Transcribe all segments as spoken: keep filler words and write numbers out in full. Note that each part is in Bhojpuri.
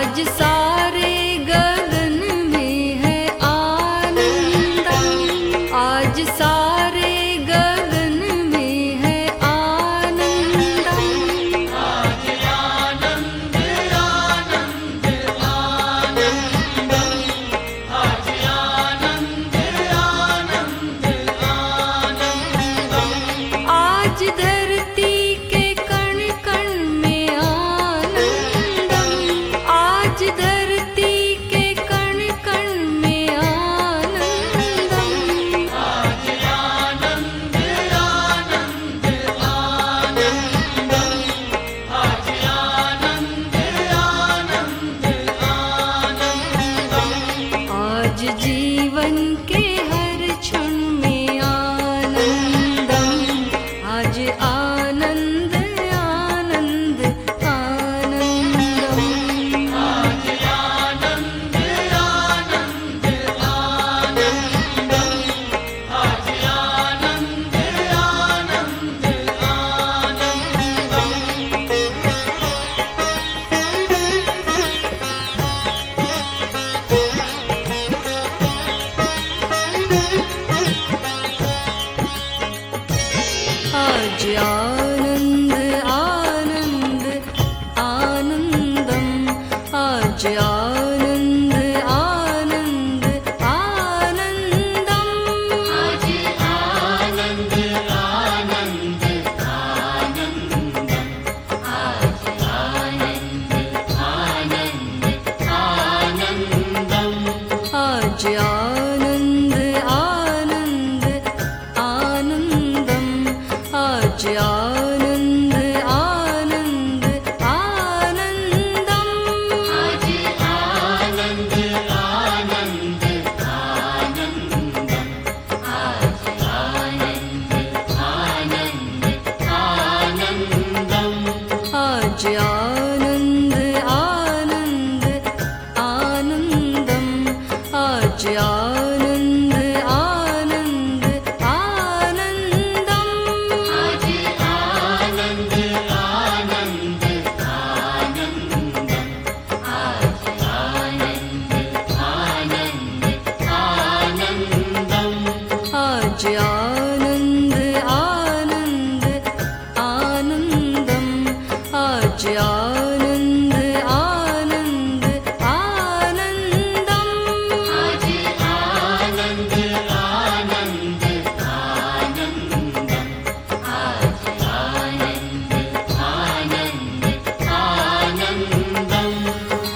आज सारे गगन में है आनंद, आज सारे गगन में है आनंद। आज आनंद आनंद आनंद, आज आनंद आनंद आनंद। आज धरती के कण कण में आनंद, आज धरती के कण कण में आनंद। आज आनंद आनंद आनंद, आज आनंद आनंद आनंद। आज जीवन के हर क्षण में आनंद, आज आनंद आनंद आनंद। आज आनंद आनंद आनंद, आज आनंद आनंद आज आनंद आनंद आनंदम, आज आनंद आनंद आनंदम। आज आनंद आनंद आनंद, आज आनंद आनंद आनंदम। आज आनंद आनंद आनंदम, आज आनंद आनंद आनंदम। आज आनंद आनंद आनंदम, आज आनंद आनंद आनंदम। आज आनंद आनंद आनंदम, आज आनंद आनंद आनंदम। आज आनंद आनंद आनंदम, आज आनंद आनंद आनंदम। आज आनंद आनंद आनंदम, आज आनंद आनंद आनंदम। आज आनंद आनंद आनंदम, आज आनंद आनंद आनंदम।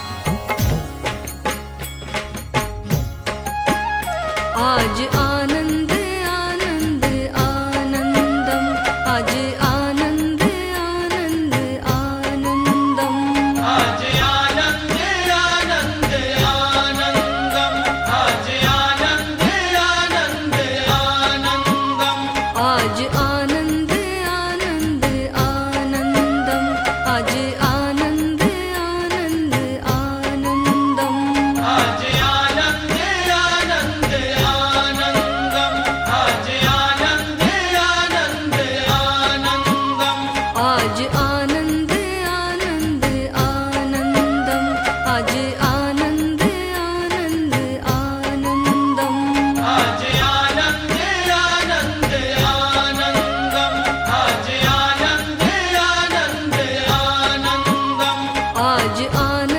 आज आनंद आनंद आनंदम, आज आनंद आनंद आनंदम। आज आनंद आनंद आनंदम, आज आनंद आनंद आनंदम। आज आनंद आनंद आनंदम, आज आनंद आनंद आनंदम। आज आनंद आनंद आनंदम, आज आनंद आनंद आनंदम। आज आनंद आनंद आनंदम, आज आनंद आनंद आनंदम। आज आनंद आनंद आनंदम, आज आनंद आनंद आनंदम। आज आनंद